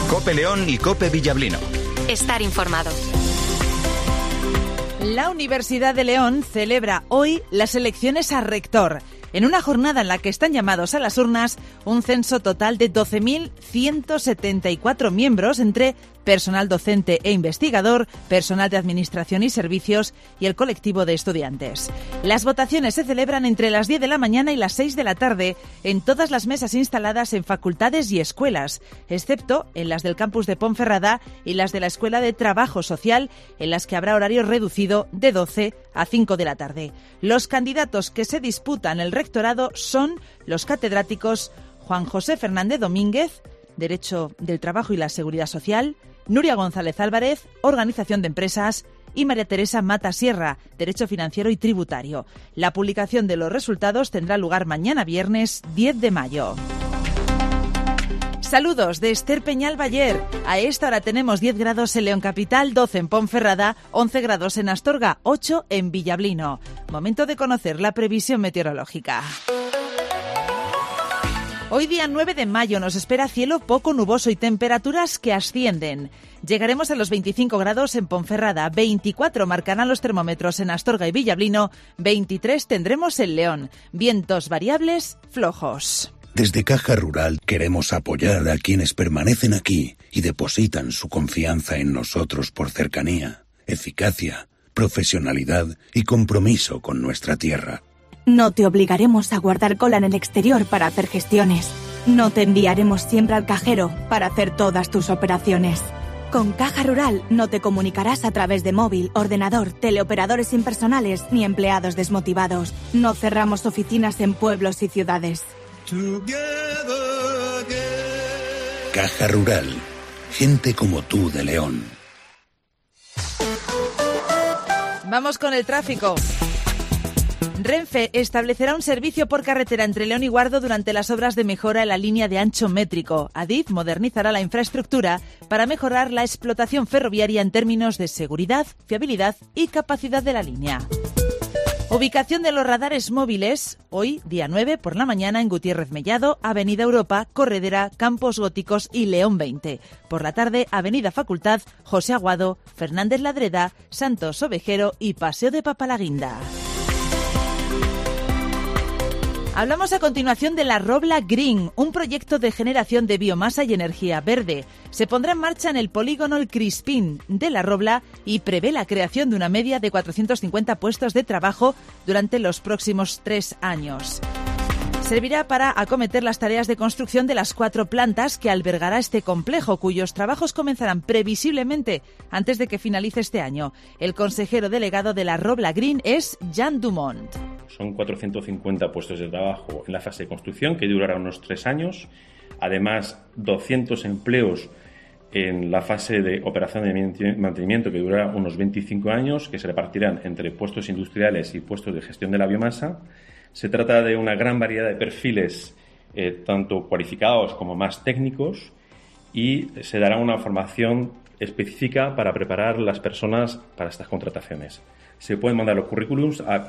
COPE León y COPE Villablino. Estar informado. La Universidad de León celebra hoy las elecciones a rector, en una jornada en la que están llamados a las urnas un censo total de 12.174 miembros entre personal docente e investigador, personal de administración y servicios y el colectivo de estudiantes. Las votaciones se celebran entre las 10 de la mañana y las 6 de la tarde en todas las mesas instaladas en facultades y escuelas, excepto en las del campus de Ponferrada y las de la Escuela de Trabajo Social, en las que habrá horario reducido de 12 a 5 de la tarde. Los candidatos que se disputan el rectorado son los catedráticos Juan José Fernández Domínguez, Derecho del Trabajo y la Seguridad Social, Nuria González Álvarez, Organización de Empresas, y María Teresa Mata Sierra, Derecho Financiero y Tributario. La publicación de los resultados tendrá lugar mañana viernes 10 de mayo. Saludos de Esther Peñal Bayer. A esta hora tenemos 10 grados en León Capital, 12 en Ponferrada, 11 grados en Astorga, 8 en Villablino. Momento de conocer la previsión meteorológica. Hoy día 9 de mayo nos espera cielo poco nuboso y temperaturas que ascienden. Llegaremos a los 25 grados en Ponferrada, 24 marcarán los termómetros en Astorga y Villablino, 23 tendremos en León. Vientos variables, flojos. Desde Caja Rural queremos apoyar a quienes permanecen aquí y depositan su confianza en nosotros por cercanía, eficacia, profesionalidad y compromiso con nuestra tierra. No te obligaremos a guardar cola en el exterior para hacer gestiones. No te enviaremos siempre al cajero para hacer todas tus operaciones. Con Caja Rural no te comunicarás a través de móvil, ordenador, teleoperadores impersonales ni empleados desmotivados. No cerramos oficinas en pueblos y ciudades. Caja Rural. Gente como tú de León. Vamos con el tráfico. Renfe establecerá un servicio por carretera entre León y Guardo durante las obras de mejora en la línea de ancho métrico. Adif modernizará la infraestructura para mejorar la explotación ferroviaria en términos de seguridad, fiabilidad y capacidad de la línea. Ubicación de los radares móviles, hoy, día 9, por la mañana en Gutiérrez Mellado, Avenida Europa, Corredera, Campos Góticos y León 20. Por la tarde, Avenida Facultad, José Aguado, Fernández Ladreda, Santos Ovejero y Paseo de Papalaguinda. Hablamos a continuación de la Robla Green, un proyecto de generación de biomasa y energía verde. Se pondrá en marcha en el polígono El Crispín de la Robla y prevé la creación de una media de 450 puestos de trabajo durante los próximos 3 años. Servirá para acometer las tareas de construcción de las 4 plantas que albergará este complejo, cuyos trabajos comenzarán previsiblemente antes de que finalice este año. El consejero delegado de la Robla Green es Jan Dumont. Son 450 puestos de trabajo en la fase de construcción, que durará unos 3 años. Además, 200 empleos en la fase de operación de mantenimiento, que durará unos 25 años, que se repartirán entre puestos industriales y puestos de gestión de la biomasa. Se trata de una gran variedad de perfiles, tanto cualificados como más técnicos, y se dará una formación específica para preparar las personas para estas contrataciones. Se pueden mandar los currículums a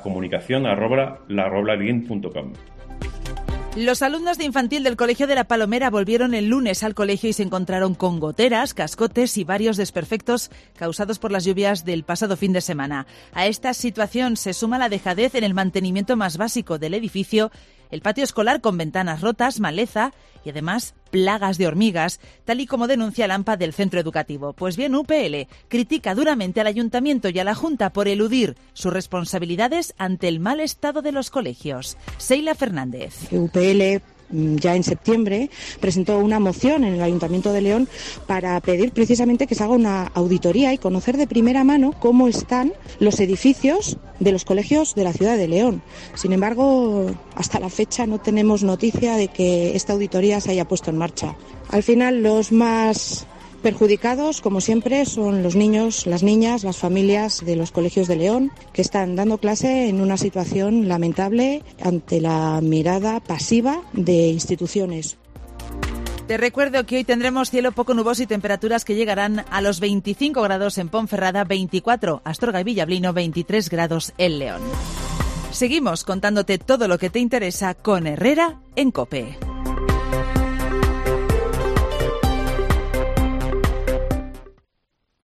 comunicación@laroblagreen.com. Los alumnos de infantil del Colegio de la Palomera volvieron el lunes al colegio y se encontraron con goteras, cascotes y varios desperfectos causados por las lluvias del pasado fin de semana. A esta situación se suma la dejadez en el mantenimiento más básico del edificio, el patio escolar con ventanas rotas, maleza y además plagas de hormigas, tal y como denuncia la AMPA del centro educativo. Pues bien, UPL critica duramente al Ayuntamiento y a la Junta por eludir sus responsabilidades ante el mal estado de los colegios. Seila Fernández. UPL ya en septiembre presentó una moción en el Ayuntamiento de León para pedir precisamente que se haga una auditoría y conocer de primera mano cómo están los edificios de los colegios de la ciudad de León. Sin embargo, hasta la fecha no tenemos noticia de que esta auditoría se haya puesto en marcha. Al final, los más perjudicados, como siempre, son los niños, las niñas, las familias de los colegios de León, que están dando clase en una situación lamentable ante la mirada pasiva de instituciones. Te recuerdo que hoy tendremos cielo poco nuboso y temperaturas que llegarán a los 25 grados en Ponferrada, 24 Astorga y Villablino, 23 grados en León. Seguimos contándote todo lo que te interesa con Herrera en COPE.